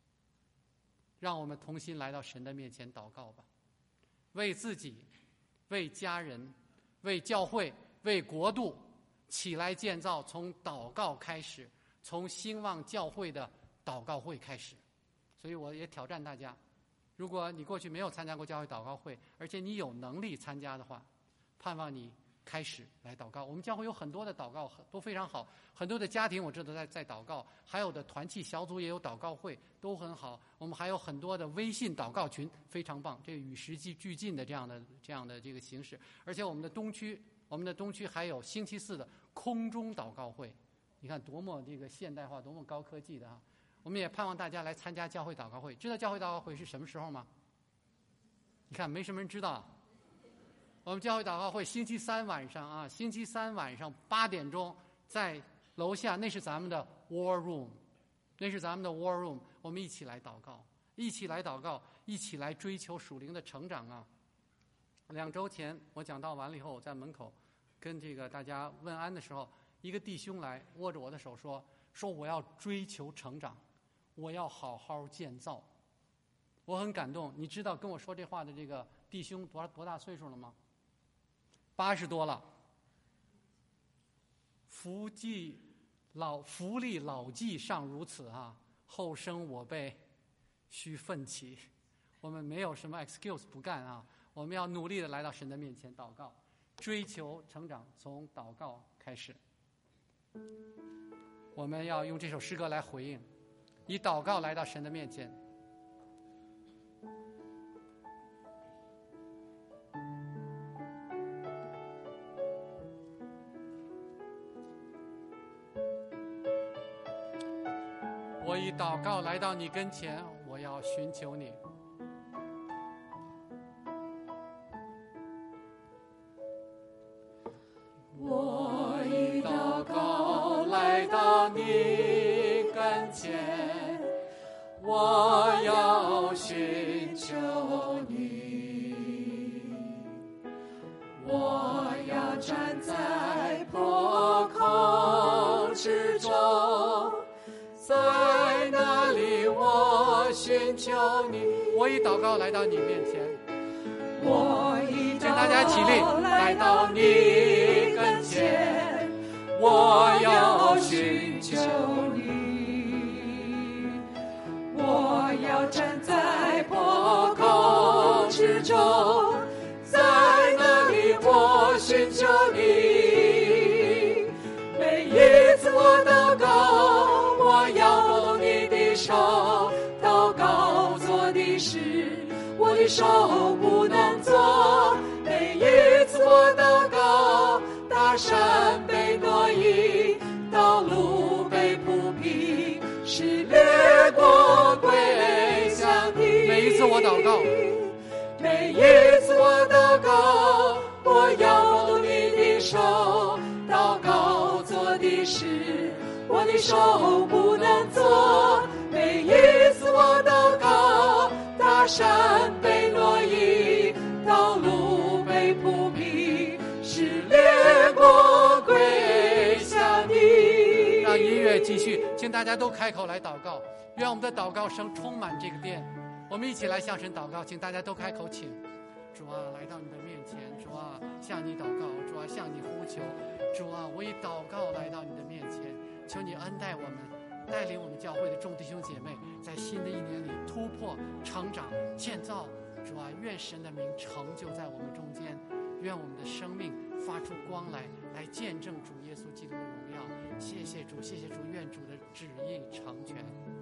Speaker 1: 让我们同心来到神的面前祷告吧，为自己为家人、为教会、为国度起来建造，从祷告开始，从兴旺教会的祷告会开始。所以我也挑战大家，如果你过去没有参加过教会祷告会，而且你有能力参加的话，盼望你开始来祷告。我们教会有很多的祷告都非常好，很多的家庭我知道在祷告，还有的团契小组也有祷告会，都很好。我们还有很多的微信祷告群，非常棒，这个与时俱进的这样的这个形式。而且我们的东区还有星期四的空中祷告会，你看多么这个现代化，多么高科技的啊！我们也盼望大家来参加教会祷告会。知道教会祷告会是什么时候吗？你看没什么人知道。我们教会祷告会星期三晚上8点钟在楼下，那是咱们的 War Room， 我们一起来祷告，一起来追求属灵的成长啊！2周前我讲道完了以后，我在门口跟这个大家问安的时候，一个弟兄来握着我的手说我要追求成长，我要好好建造。我很感动。你知道跟我说这话的这个弟兄多大岁数了吗？80多了。福利老纪尚如此啊，后生我辈须奋起。我们没有什么 excuse 不干啊，我们要努力的来到神的面前祷告，追求成长，从祷告开始。我们要用这首诗歌来回应，以祷告来到神的面前。我以祷告来到你跟前，我要寻求你。我以祷告来到你跟前，我要寻求你。我要站在破空之中，在那里我寻求你。我以祷告来到你面前，请大家起立，来到你跟前，我要寻求你。我要站在破空之中，在那里我寻求你。每一次我祷告，我要握你的手，祷告做的事我的手不能做。每一次我祷告，大山被挪移，道路被铺平，使列国归向你。每一次我祷告，每一次我祷告，我要握你的手，祷告做的事我的手不能做。每一次我祷告，大山被挪移，道路被铺平，使列国归向你。让音乐继续，请大家都开口来祷告，愿我们的祷告声充满这个殿。我们一起来向神祷告，请大家都开口，请主啊，来到你的面前，主啊，向你祷告，主啊，向你呼求，主啊，我以祷告来到你的面前，求你恩待我们，带领我们教会的众弟兄姐妹，在新的一年里突破、成长、建造。主啊，愿神的名成就在我们中间，愿我们的生命发出光来见证主耶稣基督的荣耀。谢谢主，谢谢主，愿主的旨意成全。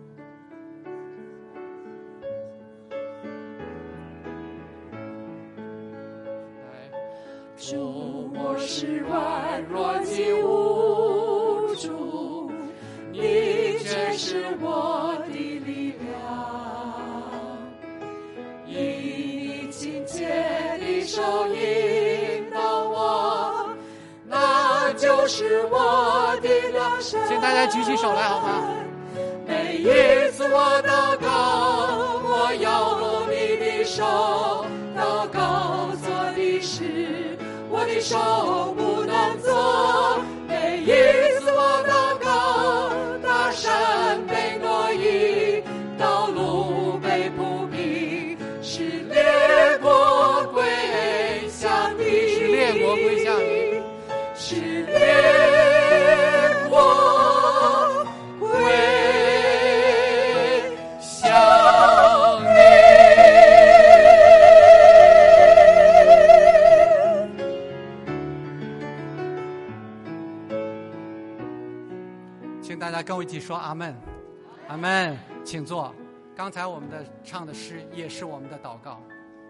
Speaker 1: 主，我是软弱及无助，你却是我的力量。以你亲切的手引导我，那就是我的良善。请大家举起手来好吗？每一次我祷告，我要握你的手，祷告做的事我的手不能做。每一次我祷告，大山被挪移，道路被铺平，使列国归向你。 是愿我归向你。请大家跟我一起说阿们，阿们，请坐。刚才我们的唱的诗也是我们的祷告。